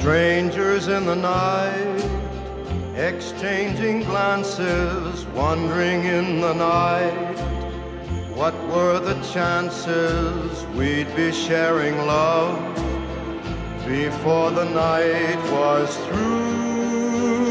Strangers in the night, exchanging glances, wandering in the night. What were the chances we'd be sharing love before the night was through?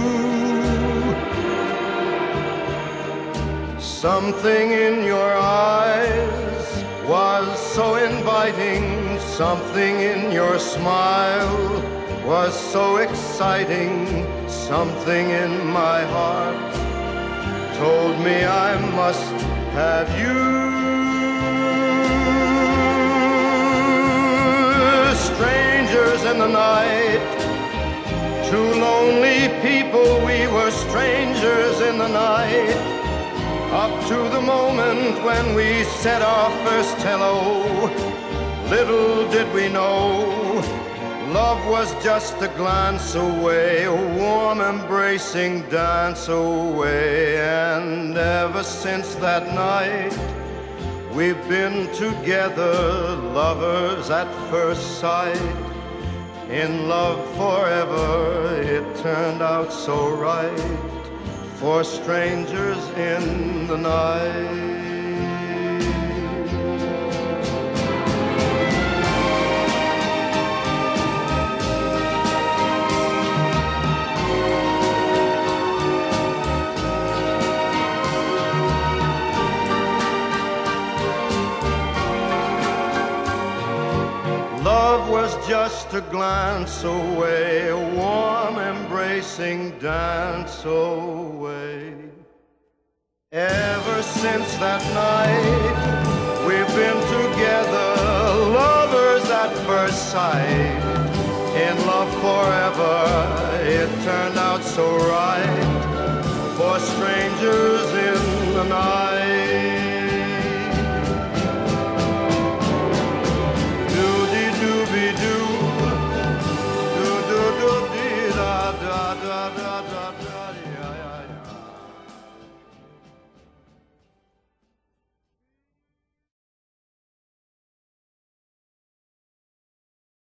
Something in your eyes was so inviting, something in your smile was so exciting, something in my heart told me I must have you. Strangers in the night, two lonely people, we were strangers in the night, up to the moment when we said our first hello. Little did we know, love was just a glance away, a warm embracing dance away. And ever since that night, we've been together, lovers at first sight. In love forever, it turned out so right, for strangers in the night. Love was just a glance away, a warm embracing dance away. Ever since that night, we've been together, lovers at first sight. In love forever, it turned out so right, for strangers in the night.